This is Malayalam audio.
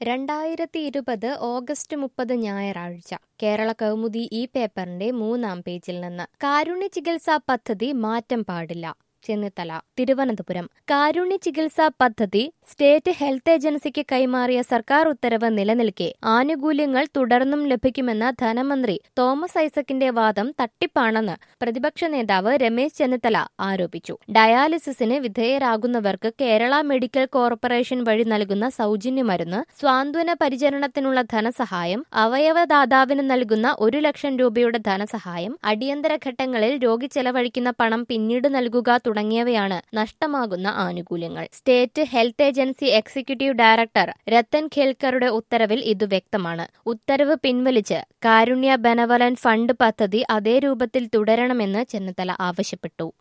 2020 ഓഗസ്റ്റ് 30 ഞായറാഴ്ച കേരള കൗമുദി ഈ പേപ്പറിന്റെ 3-ാം പേജിൽ നിന്ന് കാരുണ്യ ചികിത്സാ പദ്ധതി മാറ്റം പാടില്ല. ചെന്നിത്തല തിരുവനന്തപുരം കാരുണ്യ ചികിത്സാ പദ്ധതി സ്റ്റേറ്റ് ഹെൽത്ത് ഏജൻസിക്ക് കൈമാറിയ സർക്കാർ ഉത്തരവ് നിലനിൽക്കെ ആനുകൂല്യങ്ങൾ തുടർന്നും ലഭിക്കുമെന്ന ധനമന്ത്രി തോമസ് ഐസക്കിന്റെ വാദം തട്ടിപ്പാണെന്ന് പ്രതിപക്ഷ നേതാവ് രമേശ് ചെന്നിത്തല ആരോപിച്ചു. ഡയാലിസിസിന് വിധേയരാകുന്നവർക്ക് കേരള മെഡിക്കൽ കോർപ്പറേഷൻ വഴി നൽകുന്ന സൗജന്യ മരുന്ന്, സ്വാന്തന പരിചരണത്തിനുള്ള ധനസഹായം, അവയവദാതാവിന് നൽകുന്ന 1 ലക്ഷം രൂപയുടെ ധനസഹായം, അടിയന്തര ഘട്ടങ്ങളിൽ രോഗി ചെലവഴിക്കുന്ന പണം പിന്നീട് നൽകുക തുടങ്ങിയവയാണ് നഷ്ടമാകുന്ന ആനുകൂല്യങ്ങൾ. State health agency executive director Ratan ഖേൽക്കറുടെ ഉത്തരവിൽ ഇത് വ്യക്തമാണ്. ഉത്തരവ് പിൻവലിച്ച് കാരുണ്യ ബെനവലന്റ് ഫണ്ട് പദ്ധതി അതേ രൂപത്തിൽ തുടരണമെന്ന് ചെന്നിത്തല ആവശ്യപ്പെട്ടു.